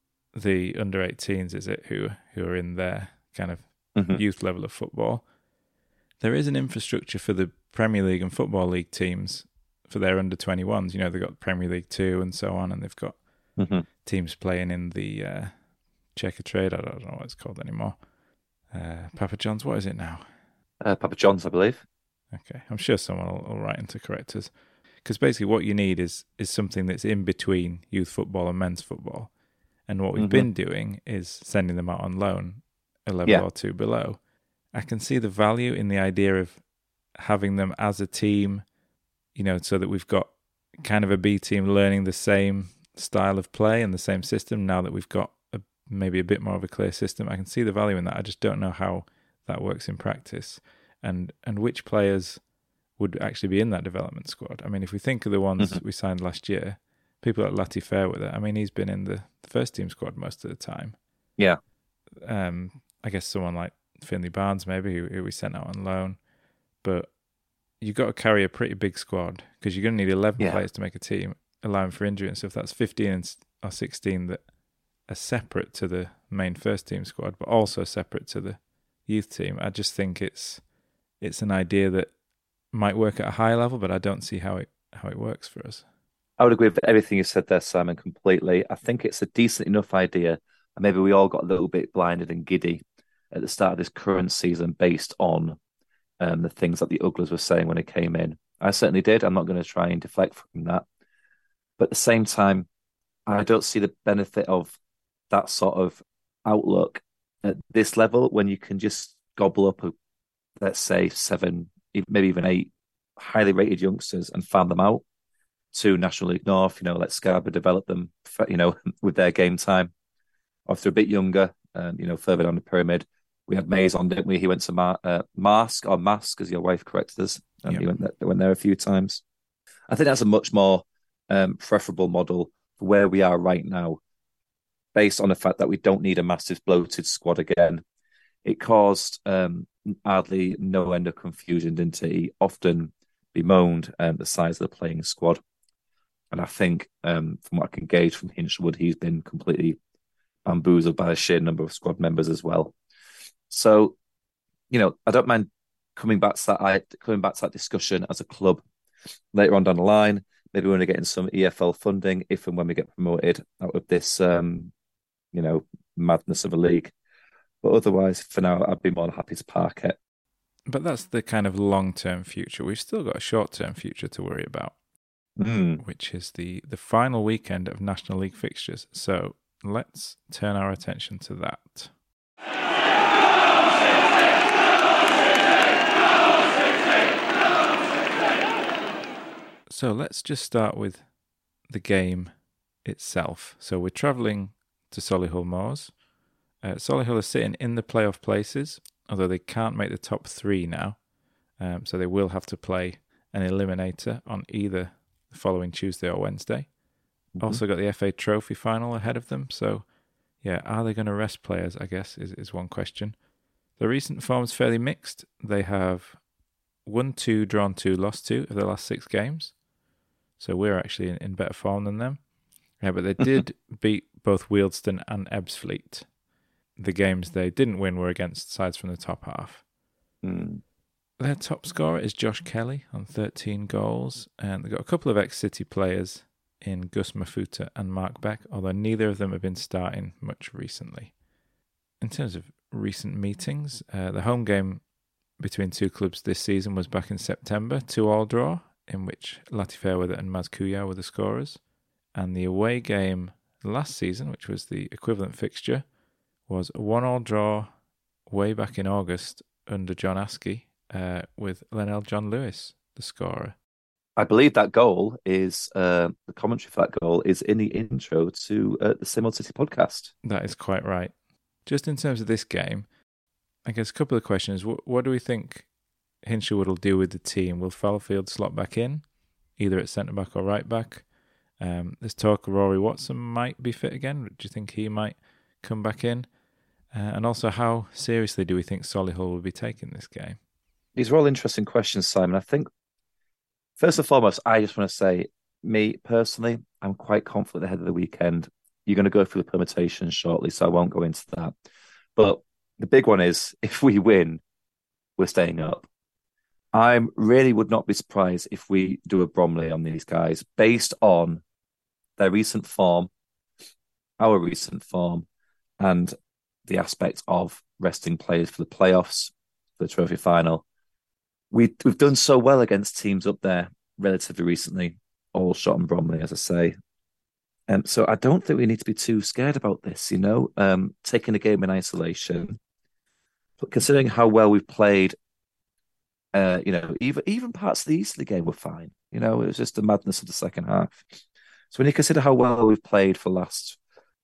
the under eighteens, is it, who who are in their kind of mm-hmm. youth level of football. There is an infrastructure for the Premier League and Football League teams for their under twenty-ones. You know, they've got Premier League two and so on, and they've got mm-hmm. teams playing in the uh, Checkatrade. I don't know what it's called anymore. Uh, Papa John's, what is it now? Uh, Papa John's, I believe. Okay, I'm sure someone will, will write in to correct us. Because basically what you need is is something that's in between youth football and men's football. And what we've mm-hmm. been doing is sending them out on loan a level yeah. or two below. I can see the value in the idea of having them as a team, you know, so that we've got kind of a B team learning the same style of play and the same system now that we've got a, maybe a bit more of a clear system. I can see the value in that. I just don't know how that works in practice and, and which players would actually be in that development squad. I mean, if we think of the ones mm-hmm. we signed last year, people like Lati Fairweather, I mean, he's been in the, the first team squad most of the time. Yeah. Um, I guess someone like Finley Barnes, maybe, who, who we sent out on loan. But you've got to carry a pretty big squad because you're going to need eleven yeah. players to make a team, allowing for injury and stuff. That's fifteen or sixteen that are separate to the main first team squad, but also separate to the youth team. I just think it's it's an idea that might work at a high level, but I don't see how it how it works for us. I would agree with everything you said there, Simon, completely. I think it's a decent enough idea, and maybe we all got a little bit blinded and giddy at the start of this current season based on um, the things that the Uglers were saying when it came in. I certainly did. I'm not going to try and deflect from that. But at the same time, I don't see the benefit of that sort of outlook at this level when you can just gobble up, a, let's say, seven, maybe even eight highly rated youngsters and farm them out to National League North. You know, let Scarborough develop them, you know, with their game time. Or if they're a bit younger, um, you know, further down the pyramid. We had Mays on, didn't we? He went to Mar- uh, Mask or Mask, as your wife corrected us. Um, Yep. He went there, went there a few times. I think that's a much more um, preferable model for where we are right now, based on the fact that we don't need a massive bloated squad again. It caused um, hardly no end of confusion, didn't it? He often bemoaned um, the size of the playing squad. And I think, um, from what I can gauge from Hinchelwood, he's been completely bamboozled by a sheer number of squad members as well. So, you know, I don't mind coming back to that I, coming back to that discussion as a club later on down the line. Maybe when we're getting some E F L funding, if and when we get promoted out of this, um, you know, madness of a league. But otherwise, for now, I'd be more than happy to park it. But that's the kind of long-term future. We've still got a short-term future to worry about, mm. which is the, the final weekend of National League fixtures. So let's turn our attention to that. So let's just start with the game itself. So we're travelling to Solihull Moors. Uh, Solihull are sitting in the playoff places, although they can't make the top three now. Um, so they will have to play an eliminator on either the following Tuesday or Wednesday. Mm-hmm. Also got the F A Trophy final ahead of them. So, yeah, are they going to rest players, I guess, is, is one question. The recent form's fairly mixed. They have won two, drawn two, lost two of the last six games. So we're actually in, in better form than them. Yeah, but they did beat both Wealdstone and Ebbsfleet. The games they didn't win were against sides from the top half. Mm. Their top scorer is Josh Kelly on thirteen goals. And they've got a couple of ex-City players in Gus Mafuta and Mark Beck, although neither of them have been starting much recently. In terms of recent meetings, uh, the home game between two clubs this season was back in September, two all draw, in which Lati Fairweather and Maz Kuya were the scorers. And the away game last season, which was the equivalent fixture, was a one all draw way back in August under John Askey, uh, with Lennell John Lewis, the scorer. I believe that goal is, uh, the commentary for that goal is in the intro to uh, the Same Old City podcast. That is quite right. Just in terms of this game, I guess a couple of questions. What, what do we think Hinchelwood will do with the team? Will Fallowfield slot back in, either at centre-back or right-back? Um, there's talk Rory Watson might be fit again. Do you think he might come back in? Uh, and also, how seriously do we think Solihull will be taking this game? These are all interesting questions, Simon. I think, first and foremost, I just want to say, me personally, I'm quite confident ahead of the weekend. You're going to go through the permutations shortly, so I won't go into that. But the big one is, if we win, we're staying up. I really would not be surprised if we do a Bromley on these guys based on their recent form, our recent form, and the aspect of resting players for the playoffs, for the trophy final. We, we've done so well against teams up there relatively recently, Aldershot and Bromley, as I say. Um, so I don't think we need to be too scared about this, you know, um, taking a game in isolation. But considering how well we've played, uh, you know, even even parts of the Easterly game were fine. You know, it was just the madness of the second half. So when you consider how well we've played for the last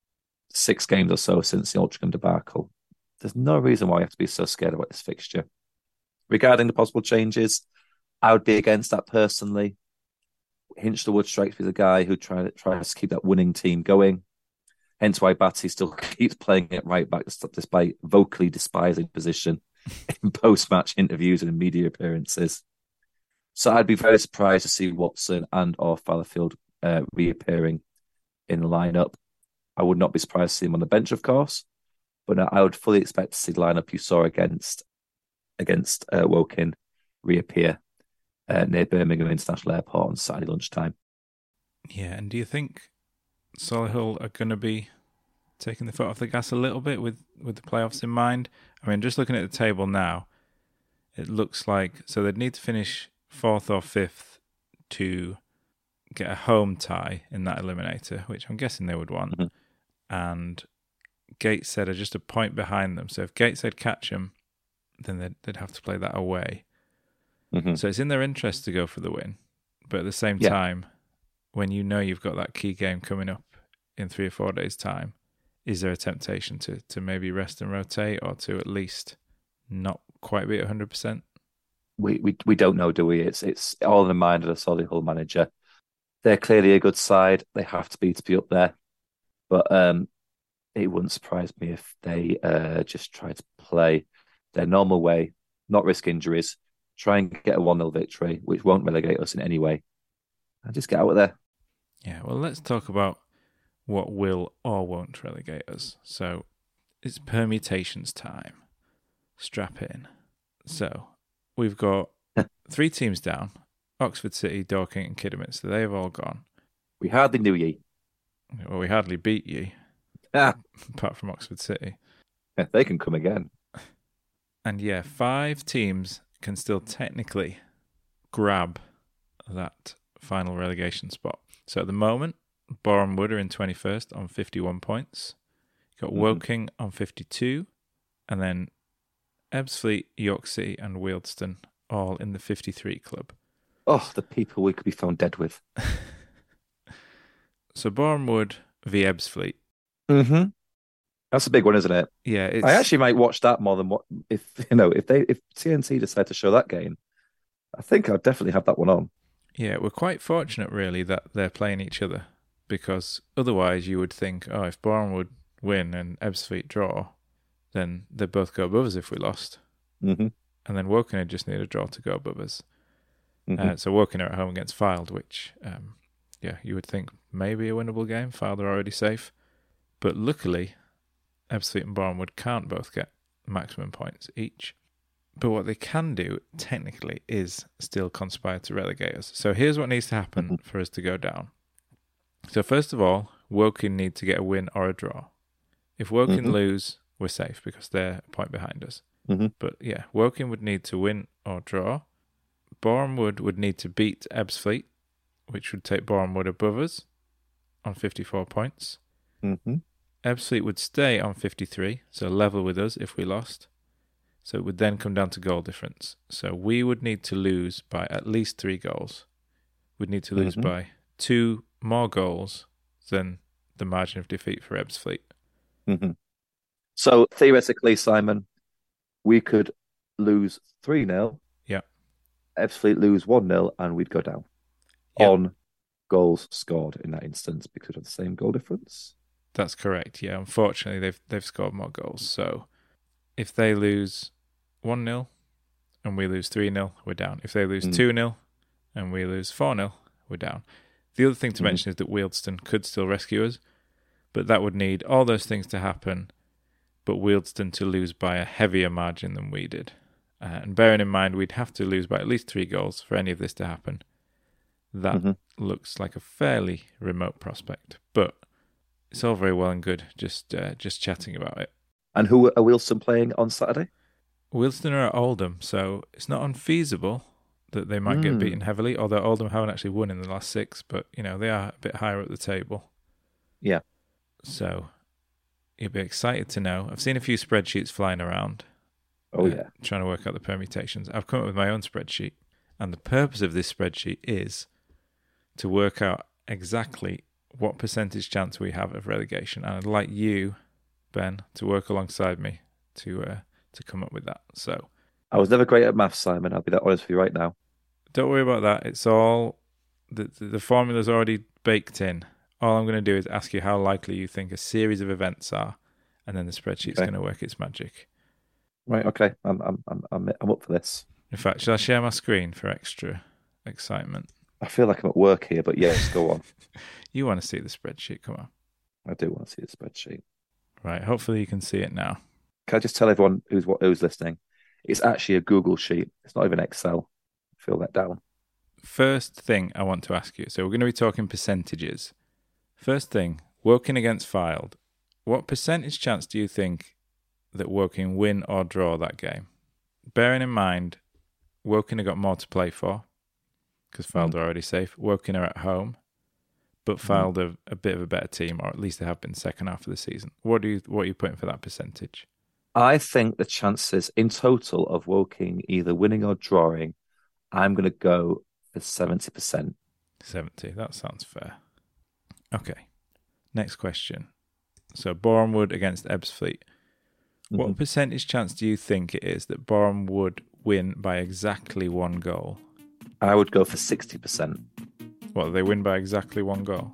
six games or so since the Altrincham debacle, there's no reason why we have to be so scared about this fixture. Regarding the possible changes, I would be against that personally. Hinchelwood strikes me as a guy who try, tries to keep that winning team going. Hence why Batty still keeps playing it right back despite vocally despising position in post-match interviews and in media appearances. So I'd be very surprised to see Watson and or Fallowfield uh, reappearing in the lineup. I would not be surprised to see him on the bench, of course, but I would fully expect to see the lineup you saw against against uh, Woking reappear uh, near Birmingham International Airport on Saturday lunchtime. Yeah, and do you think Solihull are going to be taking the foot off the gas a little bit with, with the playoffs in mind? I mean, just looking at the table now, it looks like, so they'd need to finish fourth or fifth to get a home tie in that eliminator, which I'm guessing they would want. Mm-hmm. And Gateshead are just a point behind them. So if Gateshead catch them, then they'd, they'd have to play that away. Mm-hmm. So it's in their interest to go for the win. But at the same yeah. time, when you know you've got that key game coming up in three or four days' time, is there a temptation to, to maybe rest and rotate, or to at least not quite be at one hundred percent? We we we don't know, do we? It's it's all in the mind of the Solihull manager. They're clearly a good side. They have to be to be up there. But um, it wouldn't surprise me if they uh, just try to play their normal way, not risk injuries, try and get a one nil victory, which won't relegate us in any way, and just get out of there. Yeah, well, let's talk about what will or won't relegate us. So it's permutations time. Strap in. So we've got three teams down: Oxford City, Dorking, and Kidderminster. They have all gone. We hardly knew ye. Well, we hardly beat you, Ah, apart from Oxford City. they can come again. And yeah, five teams can still technically grab that final relegation spot. So at the moment, Boreham Wood are in twenty-first on fifty-one points. You've got Mhm. Woking on fifty-two, and then Ebbsfleet, York City, and Wealdstone all in the fifty-three club. Oh, the people we could be found dead with. So Boreham Wood v Ebbsfleet. Mm-hmm. That's a big one, isn't it? Yeah, it's, I actually might watch that more than what if you know if they if T N T decide to show that game. I think I'll definitely have that one on. yeah, we're quite fortunate really that they're playing each other, because otherwise you would think, oh, if Boreham Wood win and Ebbsfleet draw, then they both go above us if we lost. Mm-hmm. And then Woking would just need a draw to go above us. Mm-hmm. Uh, so Woking are at home against Fylde, which, um, yeah, you would think maybe a winnable game. Fylde are already safe. But luckily, Ebbsfleet and Boreham Wood can't both get maximum points each. But what they can do, technically, is still conspire to relegate us. So here's what needs to happen Mhm. for us to go down. So first of all, Woking need to get a win or a draw. If Woking Mhm. lose, we're safe because they're a point behind us. Mhm. But yeah, Woking would need to win or draw. Boreham Wood would need to beat Ebbsfleet, which would take Boreham Wood above us on fifty-four points. Mm-hmm. Ebbsfleet would stay on fifty-three, so level with us if we lost. So it would then come down to goal difference. So we would need to lose by at least three goals. We'd need to lose Mhm. by two more goals than the margin of defeat for Ebbsfleet. Mm-hmm. So theoretically, Simon, we could lose three nil. Yeah. Ebbsfleet lose one nil, and we'd go down Yep. on goals scored in that instance because of the same goal difference. That's correct. Yeah, unfortunately, they've they've scored more goals. So if they lose one nil and we lose three nil, we're down. If they lose Mm. two nil and we lose four nil, we're down. The other thing to Mhm. mention is that Wealdstone could still rescue us, but that would need all those things to happen, but Wealdstone to lose by a heavier margin than we did. Uh, and bearing in mind, we'd have to lose by at least three goals for any of this to happen. That Mhm. looks like a fairly remote prospect, but it's all very well and good just uh, just chatting about it. And who are Wilson playing on Saturday? Wealdstone are at Oldham, so it's not unfeasible that they might get Mm. beaten heavily, although Oldham haven't actually won in the last six, but, you know, they are a bit higher up the table. Yeah. So you'll be excited to know. I've seen a few spreadsheets flying around. Oh, uh, yeah. Trying to work out the permutations. I've come up with my own spreadsheet, and the purpose of this spreadsheet is to work out exactly what percentage chance we have of relegation, and I'd like you, Ben, to work alongside me to uh, to come up with that. So I was never great at maths, Simon. I'll be that honest with you right now. don't worry about that. It's all the the, the formula's already baked in. All I'm going to do is ask you how likely you think a series of events are, and then the spreadsheet's Okay. going to work its magic. Right, okay. I'm I'm I'm I'm I'm up for this. In fact, shall I share my screen for extra excitement? I feel like I'm at work here, but yes, go on. You want to see the spreadsheet? Come on. I do want to see the spreadsheet. Right. Hopefully you can see it now. Can I just tell everyone who's what who's listening? It's actually a Google sheet. It's not even Excel. Fill that down. First thing I want to ask you. So we're going to be talking percentages. First thing, Woking against Fylde. What percentage chance do you think that Woking win or draw that game? Bearing in mind, Woking have got more to play for because Fylde Mm. are already safe. Woking are at home, but Fylde are a bit of a better team, or at least they have been second half of the season. What do you what are you putting for that percentage? I think the chances in total of Woking either winning or drawing, I'm going to go for seventy percent. seventy. That sounds fair. Okay. Next question. So Boreham Wood against Ebbsfleet. What Mhm. percentage chance do you think it is that Boreham Wood win by exactly one goal? I would go for sixty percent. What, they win by exactly one goal?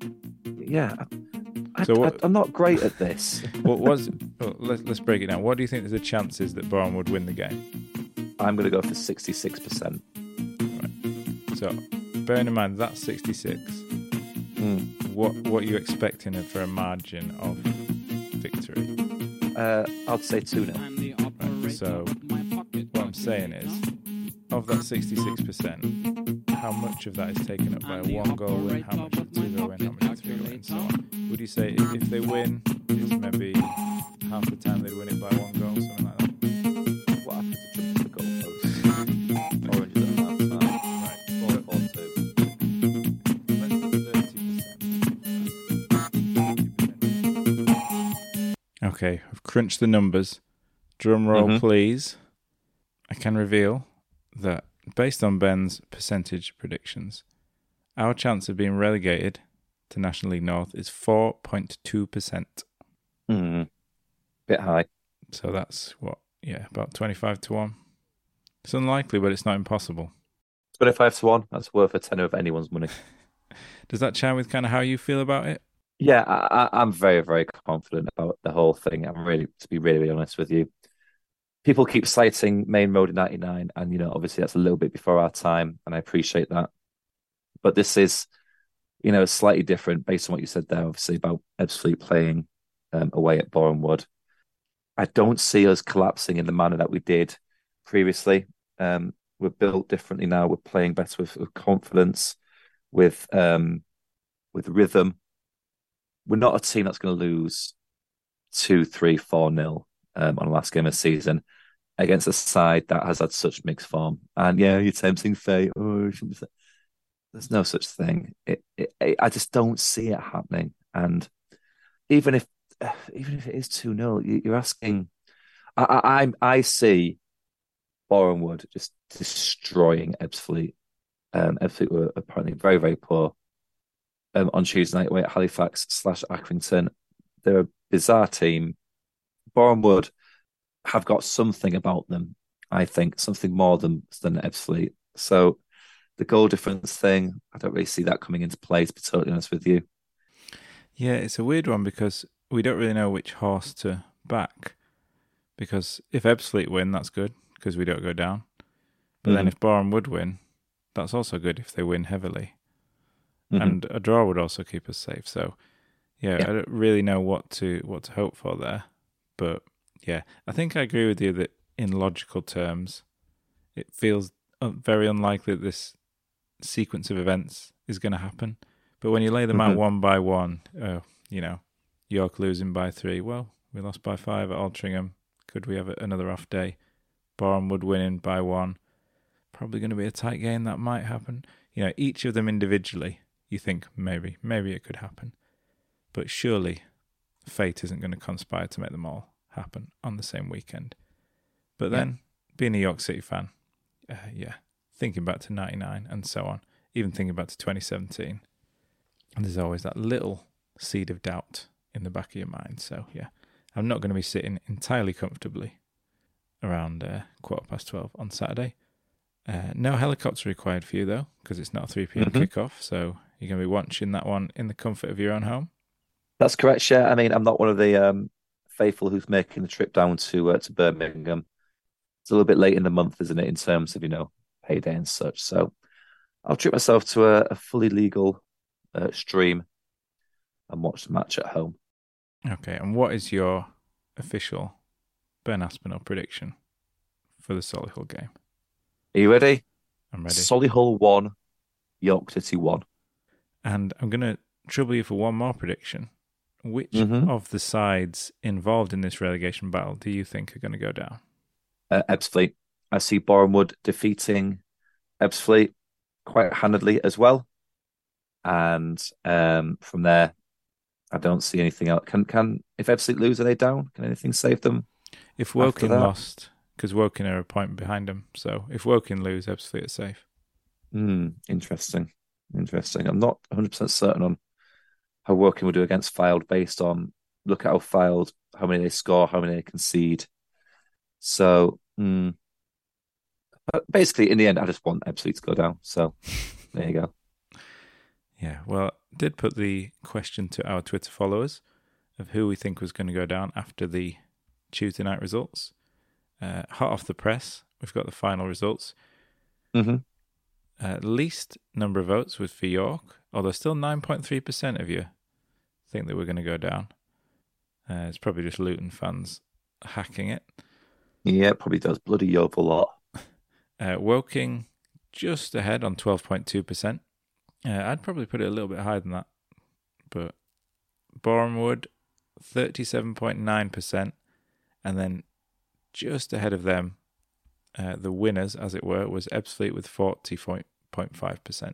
Yeah. I, So I, what- I'm not great at this. What was? Well, let's let's break it down. What do you think the chances that Boreham would win the game? I'm going to go for sixty-six percent. So, bearing in mind that's sixty-six. Mm. What what are you expecting for a margin of victory? Uh, I'd say two nil. Right, so what I'm saying is, of that sixty-six percent, how much of that is taken up by a one-goal win, how much a two-goal win, how much a three-goal win, and so on? Would you say if, if they win, it's maybe half the time they'd win it by one goal, something like that? What happens to jump to the goalpost? Orange at half time. Right. Four, four, two. Okay, I've crunched the numbers. Drum roll, Mhm. please. I can reveal that based on Ben's percentage predictions, our chance of being relegated to National League North is four point two percent. Mm. Bit high. So that's what, yeah, about twenty-five to one. It's unlikely, but it's not impossible. twenty-five to one. That's worth a tenner of anyone's money. Does that chime with kind of how you feel about it? Yeah, I, I, I'm very, very confident about the whole thing. I'm really, to be really, really honest with you. People keep citing Main Road in ninety-nine, and, you know, obviously that's a little bit before our time, and I appreciate that. But this is, you know, slightly different based on what you said there, obviously, about Ebbsfleet playing um, away at Boreham Wood. I don't see us collapsing in the manner that we did previously. Um, we're built differently now. We're playing better with, with confidence, with um, with rhythm. We're not a team that's going to lose two, three, four nil um, on the last game of the season against a side that has had such mixed form. And yeah, you're tempting fate. Oh, it shouldn't be said. There's no such thing. It, it, it, I just don't see it happening. And even if even if it is two nil, you, you're asking. I, I I see Boreham Wood just destroying Ebbsfleet. Um, Ebbsfleet were apparently very, very poor um, on Tuesday night away at Halifax slash Accrington. They're a bizarre team. Boreham Wood have got something about them, I think, something more than, than Ebbsfleet. So the goal difference thing, I don't really see that coming into play, to be totally honest with you. Yeah, it's a weird one because we don't really know which horse to back. Because if Ebbsfleet win, that's good because we don't go down. But mm-hmm. then if Boreham Wood win, that's also good if they win heavily. Mm-hmm. And a draw would also keep us safe. So, yeah, yeah, I don't really know what to what to hope for there. But, yeah, I think I agree with you that in logical terms, it feels very unlikely that this sequence of events is going to happen. But when you lay them mm-hmm. out one by one, uh, you know, York losing by three, well, we lost by five at Altrincham. Could we have another off day? Boreham Wood winning by one. Probably going to be a tight game. That might happen. You know, each of them individually, you think maybe, maybe it could happen. But surely fate isn't going to conspire to make them all happen on the same weekend. But then, yeah. being a York City fan, uh, yeah, thinking back to ninety-nine and so on, even thinking back to twenty seventeen, and there's always that little seed of doubt in the back of your mind. So, yeah. I'm not going to be sitting entirely comfortably around uh, quarter past twelve on Saturday. Uh, no helicopter required for you, though, because it's not a three p.m. Mm-hmm. kickoff, so you're going to be watching that one in the comfort of your own home. That's correct, yeah. I mean, I'm not one of the um, faithful who's making the trip down to uh, to Birmingham. It's a little bit late in the month, isn't it, in terms of, you know, payday and such. So I'll treat myself to a, a fully legal uh, stream and watch the match at home. Okay, and what is your official Ben Aspinall prediction for the Solihull game? Are you ready? I'm ready. Solihull one, York City one. And I'm going to trouble you for one more prediction. Which mm-hmm. of the sides involved in this relegation battle do you think are going to go down? Uh, Ebbsfleet. I see Boreham Wood defeating Ebbsfleet quite handedly as well. And um, from there, I don't see anything else. Can can if Ebbsfleet lose, are they down? Can anything save them? If Woking lost, because Woking are a point behind them, so if Woking lose, Ebbsfleet are safe. Hmm. Interesting. Interesting. I'm not one hundred percent certain on how Woking will do against Fylde based on look at how Fylde, how many they score, how many they concede. So, hmm. But basically, in the end, I just want Ebbsfleet to go down. So, there you go. Yeah, well, did put the question to our Twitter followers of who we think was going to go down after the Tuesday night results. Uh, hot off the press, we've got the final results. Mm-hmm. Uh, least number of votes was for York Although still nine point three percent of you think that we're going to go down. Uh, it's probably just Luton fans hacking it. Yeah, it probably does. Bloody Yeovil lot. Uh, Woking just ahead on twelve point two percent. Uh, I'd probably put it a little bit higher than that. But Bournemouth, thirty-seven point nine percent. And then just ahead of them, uh, the winners, as it were, was Ebbsfleet with forty point five percent.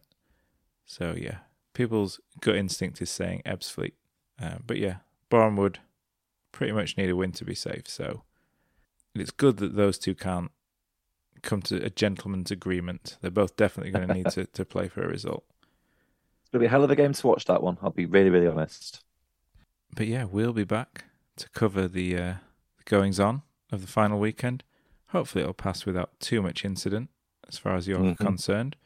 So, yeah, people's gut instinct is saying Ebbsfleet. Uh, but, yeah, Bournemouth pretty much need a win to be safe. So it's good that those two can't come to a gentleman's agreement. They're both definitely going to need to, to play for a result. It's going to be a hell of a game to watch, that one. I'll be really, really honest. But, yeah, we'll be back to cover the... Uh, goings-on of the final weekend. Hopefully it'll pass without too much incident as far as you're mm-hmm. concerned.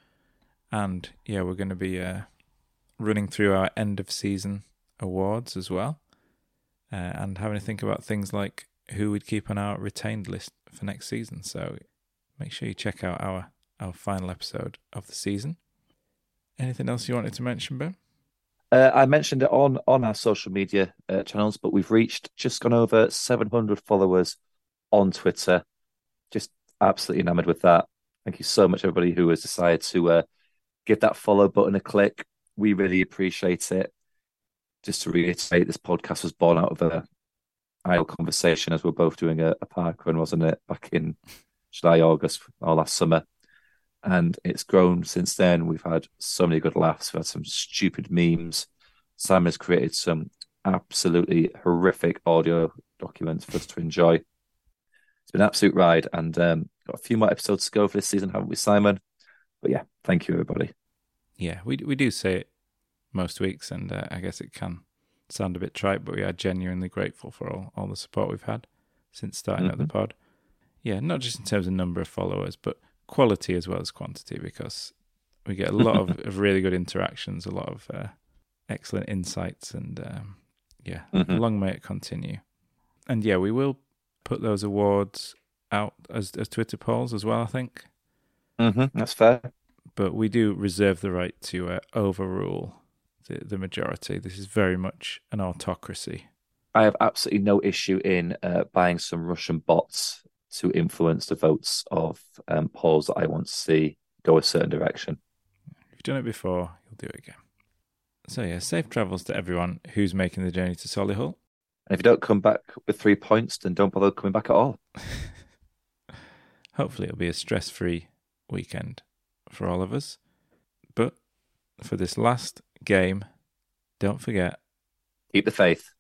And, yeah, we're going to be uh, running through our end-of-season awards as well uh, and having to think about things like who we'd keep on our retained list for next season. So make sure you check out our, our final episode of the season. Anything else you wanted to mention, Ben? Uh, I mentioned it on, on our social media uh, channels, but we've reached just gone over seven hundred followers on Twitter. Just absolutely enamored with that. Thank you so much, everybody who has decided to uh, give that follow button a click. We really appreciate it. Just to reiterate, this podcast was born out of a idle conversation as we we're both doing a, a park run, wasn't it, back in July, August, or last summer. And it's grown since then. We've had so many good laughs. We've had some stupid memes. Simon has created some absolutely horrific audio documents for us to enjoy. It's been an absolute ride. And um, got a few more episodes to go for this season, haven't we, Simon? But yeah, thank you, everybody. Yeah, we we do say it most weeks, and uh, I guess it can sound a bit trite, but we are genuinely grateful for all, all the support we've had since starting mm-hmm. out the pod. Yeah, not just in terms of number of followers, but quality as well as quantity, because we get a lot of, of really good interactions, a lot of uh, excellent insights, and um, yeah, mm-hmm. long may it continue. And yeah, we will put those awards out as, as Twitter polls as well, I think. Mm-hmm. That's fair. But we do reserve the right to uh, overrule the, the majority. This is very much an autocracy. I have absolutely no issue in uh, buying some Russian bots to influence the votes of um, polls that I want to see go a certain direction. If you've done it before, you'll do it again. So yeah, safe travels to everyone who's making the journey to Solihull. And if you don't come back with three points, then don't bother coming back at all. Hopefully it'll be a stress-free weekend for all of us. But for this last game, don't forget... Keep the faith.